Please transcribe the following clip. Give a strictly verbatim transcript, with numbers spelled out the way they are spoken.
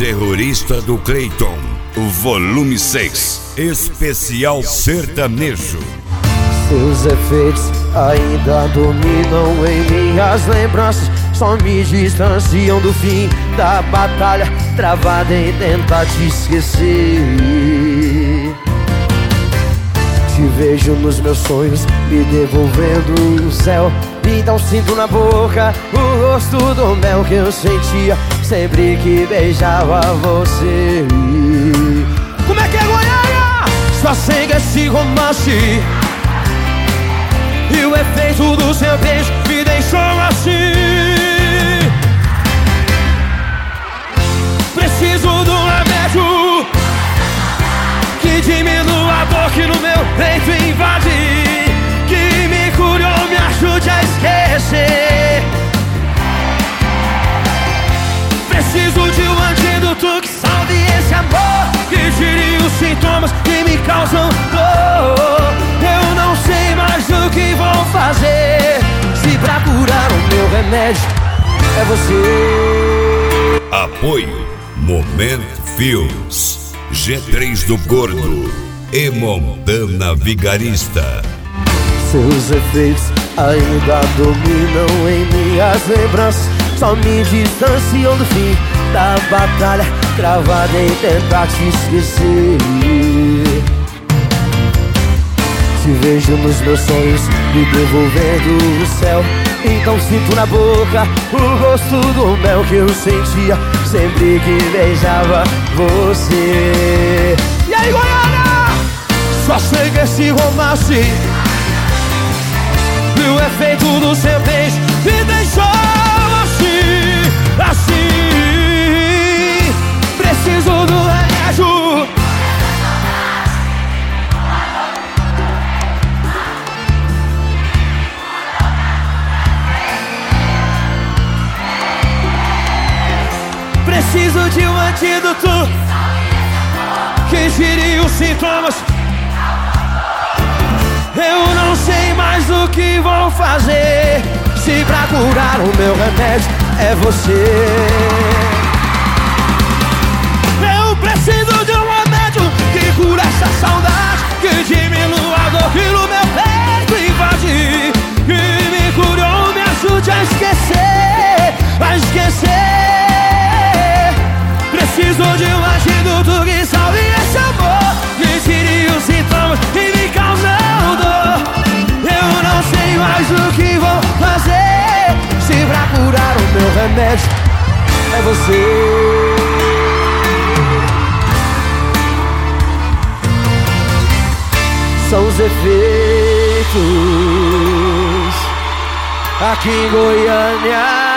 terrorista do Cleiton, volume seis, especial sertanejo. Seus efeitos ainda dominam em minhas lembranças, só me distanciam do fim da batalha, travada em tentar te esquecer. Te vejo nos meus sonhos, me devolvendo o céu. Então sinto na boca o rosto do mel que eu sentia sempre que beijava você. Como é que é, Goiânia? Só sei que esse romance e o efeito do seu beijo me deixou assim. Preciso de um remédio que diminua a dor que no meu peito invade, que me cure ou me ajude a esquecer. Preciso de um antídoto que salve esse amor, que tire os sintomas que me causam dor. Eu não sei mais o que vou fazer, se pra curar o meu remédio é você. Apoio Momento Filmes, G três do Gordo e Montana Vigarista. Seus efeitos ainda dominam em minhas lembranças, só me distanciam do fim da batalha, cravada em tentar te esquecer. Te vejo nos meus sonhos, me devolvendo o céu. Então sinto na boca o gosto do mel que eu sentia sempre que beijava você. E aí, Goiânia? Só sei que esse romance e o efeito do seu beijo me deixou assim, assim. Preciso do remédio Preciso de um antídoto que tire os sintomas. Eu não sei mais o que vou fazer, se pra curar o meu remédio é você. Eu preciso de um remédio que cura essa saudade, que diminua a dor que no meu peito invade, que me cure ou me ajude a esquecer, a esquecer. Preciso de um antídoto que salve esse amor, que tire os sintomas e me causam dor. Eu não sei mais o que vou fazer, se pra curar o meu remédio é você. São os efeitos aqui em Goiânia.